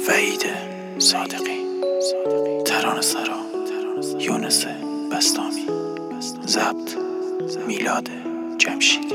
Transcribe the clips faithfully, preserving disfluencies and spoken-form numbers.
وحید صادقی، ترانه سرا یونس بستامی، ضبط میلاد جمشید.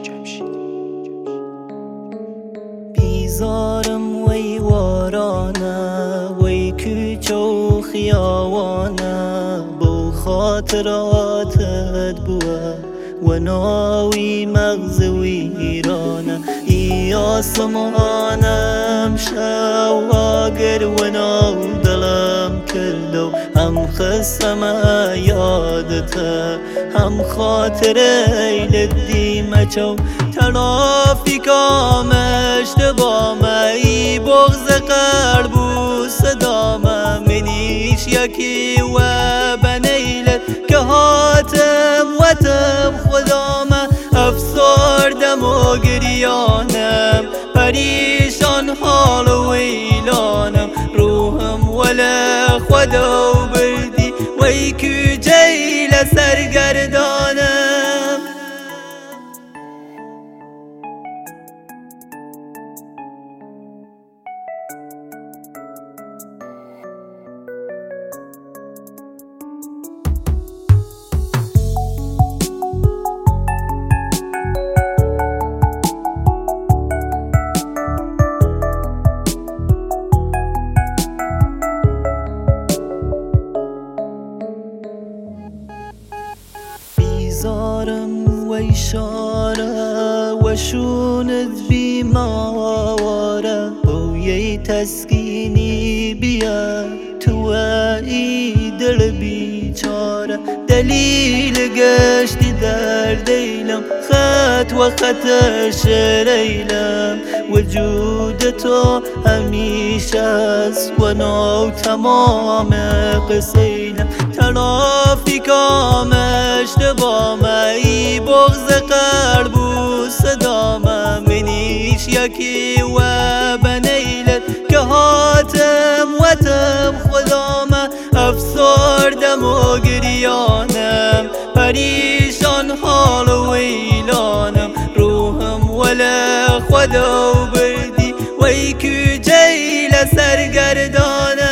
بیزارم وی وارانه وی کوچه و خیاوانه بو خاطراتت بوه و ناوی مغز ویرانه ای آسمانم شواگر و ناو دلم کردو هم خستم یادته هم خاطره لدی مچو ترافیکام اشتبامه ای بغز قلب و صدامه منیش یکی و بنیلت که هاتم و تم خدامه افسردم و گریانم پریشان حال و ویلانم روحم ولا خدا و بردی وی که جیل سرگردانم. بیزارم و اشاره و شونت بیماره بوی تسکینی بیا تو ای دل بیچاره دلیل گشتی در دیلم خط و خط شریلم وجود تو همیشه است و نو تمام قصیلم ترافیکام اشتبامه ای بغز قلب و صدامه منیش یکی و بنیلت که هاتم و تم خدامه افسردم و گریانم پریشان حال و ویلانم روحم ولا خدا و بردی وی که جیل سرگردانم.